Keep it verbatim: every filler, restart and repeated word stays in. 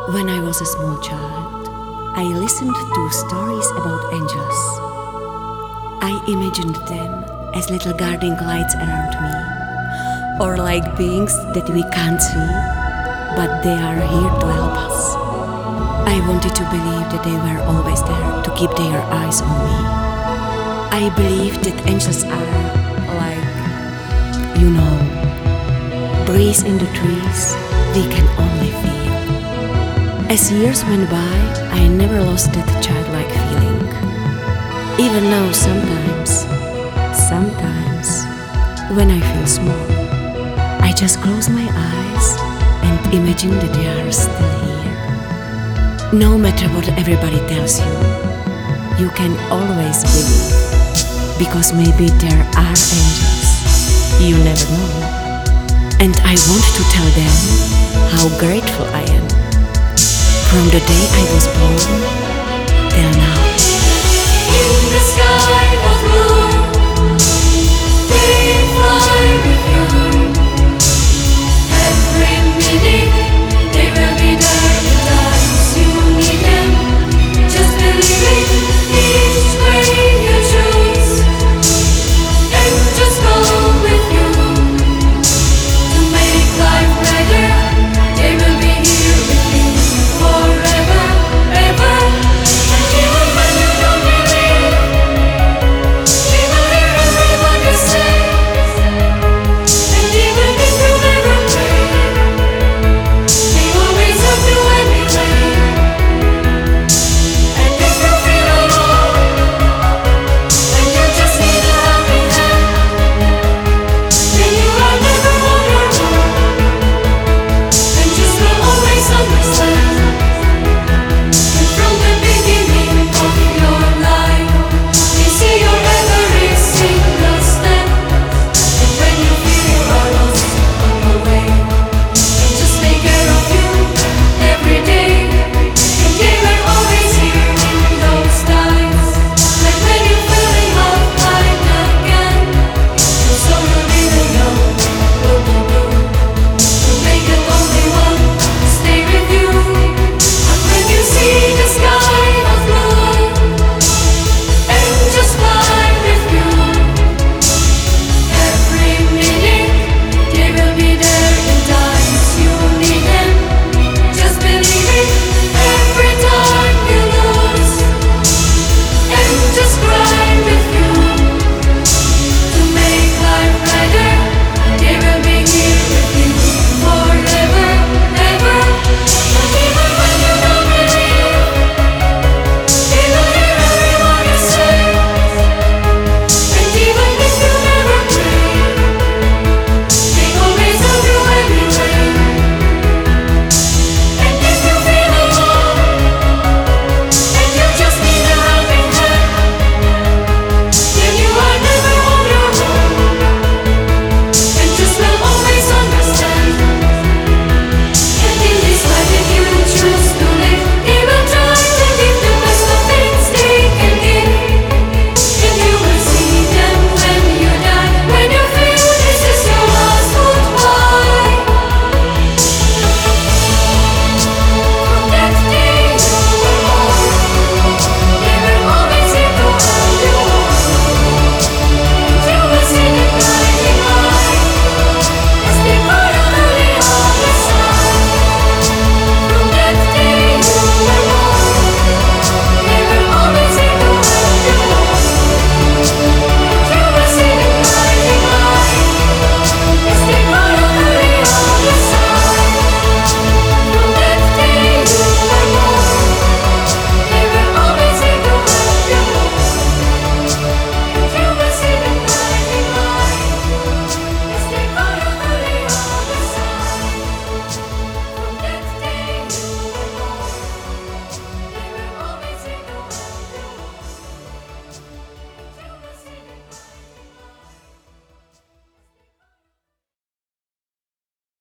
When I was a small child, I listened to stories about angels. I imagined them as little guarding lights around me, or like beings that we can't see, but they are here to help us. I wanted to believe that they were always there to keep their eyes on me. I believed that angels are like, you know, breeze in the trees we can only feel. As years went by, I never lost that childlike feeling. Even now sometimes, sometimes, when I feel small, I just close my eyes and imagine that they are still here. No matter what everybody tells you, you can always believe, because maybe there are angels, you never know. And I want to tell them how grateful I am. From the day I was born